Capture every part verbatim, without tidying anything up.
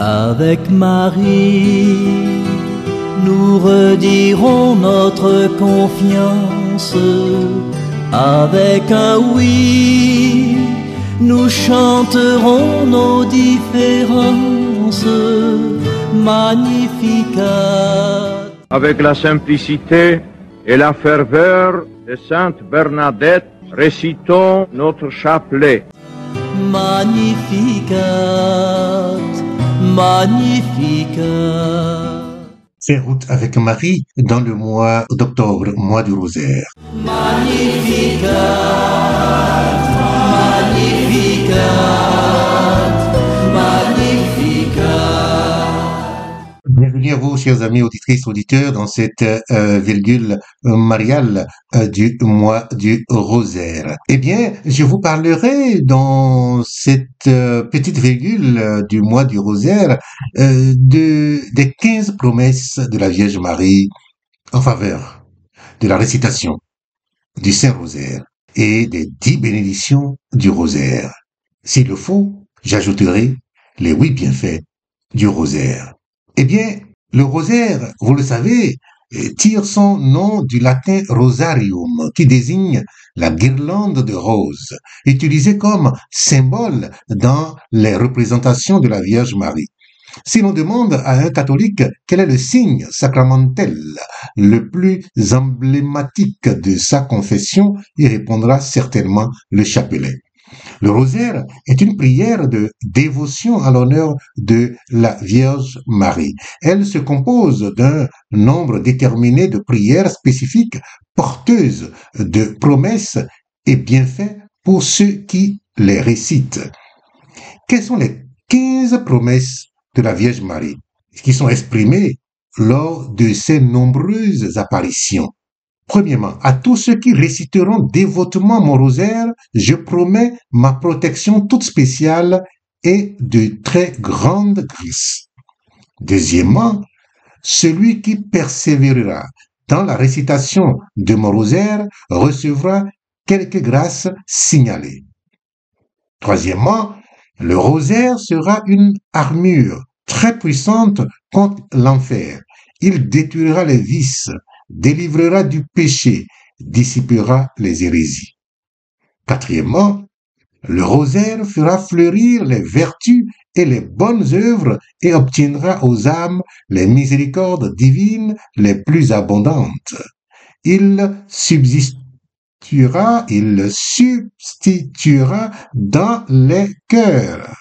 Avec Marie, nous redirons notre confiance. Avec un oui, nous chanterons nos différences. Magnificat. Avec la simplicité et la ferveur de Sainte Bernadette, récitons notre chapelet. Magnificat, Magnificat. Faire route avec Marie dans le mois d'octobre, mois du rosaire. Magnificat, Magnificat, Magnificat. Bienvenue à vous, chers amis auditrices, auditeurs, dans cette euh, virgule mariale euh, du mois du rosaire. Eh bien, je vous parlerai dans cette euh, petite virgule euh, du mois du rosaire euh, de des quinze promesses de la Vierge Marie en faveur de la récitation du Saint-Rosaire et des dix bénédictions du rosaire. S'il le faut, j'ajouterai les huit bienfaits du rosaire. Eh bien, le rosaire, vous le savez, tire son nom du latin rosarium, qui désigne la guirlande de roses, utilisée comme symbole dans les représentations de la Vierge Marie. Si l'on demande à un catholique quel est le signe sacramentel le plus emblématique de sa confession, il répondra certainement le chapelet. Le rosaire est une prière de dévotion à l'honneur de la Vierge Marie. Elle se compose d'un nombre déterminé de prières spécifiques porteuses de promesses et bienfaits pour ceux qui les récitent. Quelles sont les quinze promesses de la Vierge Marie qui sont exprimées lors de ces nombreuses apparitions? Premièrement, à tous ceux qui réciteront dévotement mon rosaire, je promets ma protection toute spéciale et de très grande grâce. Deuxièmement, celui qui persévérera dans la récitation de mon rosaire recevra quelques grâces signalées. Troisièmement, le rosaire sera une armure très puissante contre l'enfer. Il détruira les vices, délivrera du péché, dissipera les hérésies. Quatrièmement, le rosaire fera fleurir les vertus et les bonnes œuvres et obtiendra aux âmes les miséricordes divines les plus abondantes. Il substituera, il substituera dans les cœurs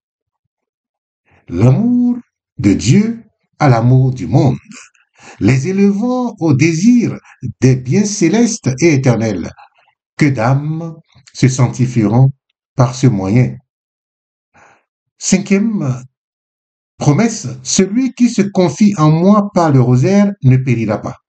l'amour de Dieu à l'amour du monde, les élevant au désir des biens célestes et éternels. Que d'âmes se sanctifieront par ce moyen. Cinquième promesse, celui qui se confie en moi par le rosaire ne périra pas.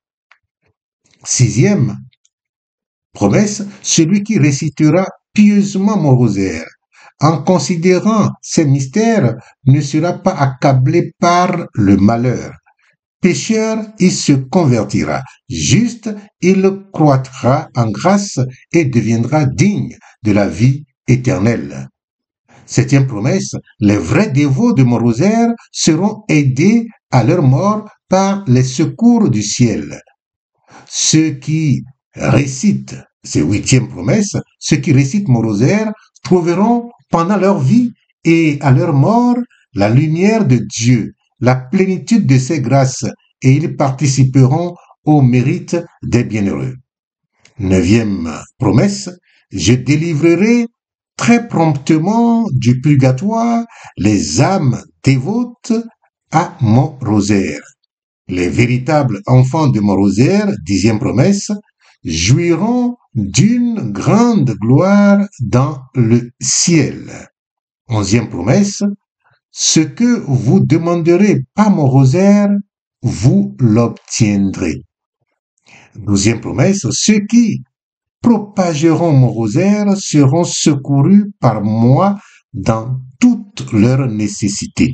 Sixième promesse, celui qui récitera pieusement mon rosaire, en considérant ces mystères, ne sera pas accablé par le malheur. Pécheur, il se convertira. Juste, il croîtra en grâce et deviendra digne de la vie éternelle. Septième promesse, les vrais dévots de mon rosaire seront aidés à leur mort par les secours du ciel. Ceux qui récitent, c'est huitième promesse, ceux qui récitent mon rosaire trouveront pendant leur vie et à leur mort la lumière de Dieu, la plénitude de ses grâces, et ils participeront au mérite des bienheureux. Neuvième promesse, je délivrerai très promptement du purgatoire les âmes dévotes à mon rosaire. Les véritables enfants de mon rosaire, dixième promesse, jouiront d'une grande gloire dans le ciel. Onzième promesse, ce que vous demanderez par mon rosaire, vous l'obtiendrez. Douzième promesse, ceux qui propageront mon rosaire seront secourus par moi dans toutes leurs nécessités.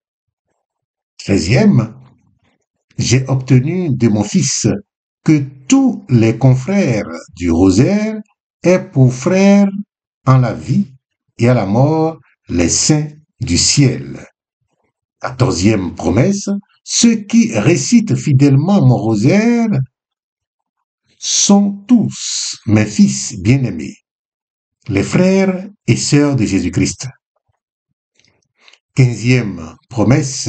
Treizième, j'ai obtenu de mon Fils que tous les confrères du rosaire aient pour frères en la vie et à la mort les saints du ciel. Quatorzième promesse, ceux qui récitent fidèlement mon rosaire sont tous mes fils bien-aimés, les frères et sœurs de Jésus-Christ. Quinzième promesse,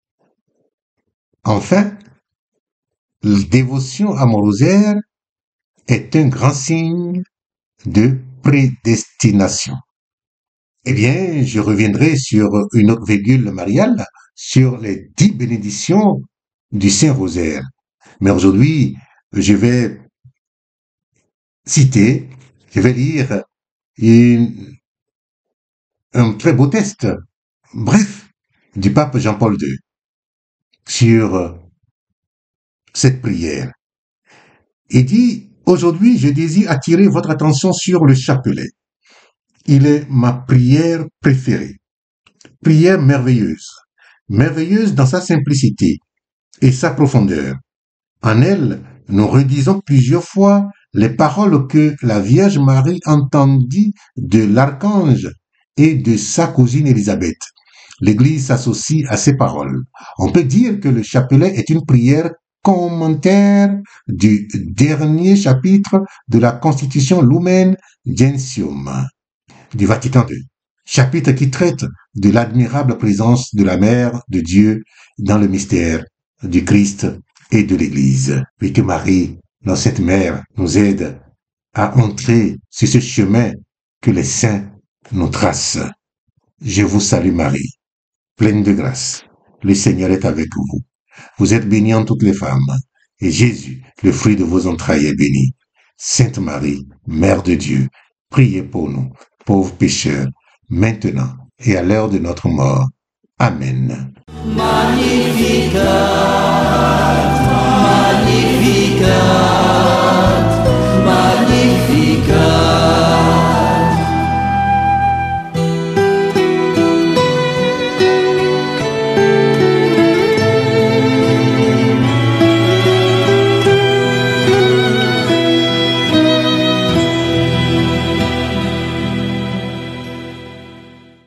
enfin, la dévotion à mon rosaire est un grand signe de prédestination. Eh bien, je reviendrai sur une autre virgule mariale, sur les dix bénédictions du Saint-Rosaire. Mais aujourd'hui, je vais citer, je vais lire une, un très beau texte, bref, du pape Jean-Paul deux sur cette prière. Il dit, aujourd'hui, je désire attirer votre attention sur le chapelet. Il est ma prière préférée. Prière merveilleuse, merveilleuse dans sa simplicité et sa profondeur. En elle, nous redisons plusieurs fois les paroles que la Vierge Marie entendit de l'archange et de sa cousine Élisabeth. L'Église s'associe à ces paroles. On peut dire que le chapelet est une prière commentaire du dernier chapitre de la Constitution Lumen Gentium du Vatican deux, chapitre qui traite de l'admirable présence de la Mère de Dieu dans le mystère du Christ et de l'Église. Et que Marie, notre Sainte Mère, nous aide à entrer sur ce chemin que les saints nous tracent. Je vous salue Marie, pleine de grâce. Le Seigneur est avec vous. Vous êtes bénie en toutes les femmes, et Jésus, le fruit de vos entrailles, est béni. Sainte Marie, Mère de Dieu, priez pour nous, pauvres pécheurs, maintenant et à l'heure de notre mort. Amen. Magnificat, magnificat.